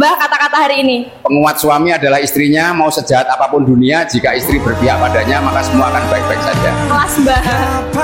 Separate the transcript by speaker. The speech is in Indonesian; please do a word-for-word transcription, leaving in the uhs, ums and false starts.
Speaker 1: Mbah, kata-kata hari ini.
Speaker 2: Penguat suami adalah istrinya, mau sejahat apapun dunia, jika istri berpihak padanya maka semua akan baik-baik saja.
Speaker 1: Kelas Mbah.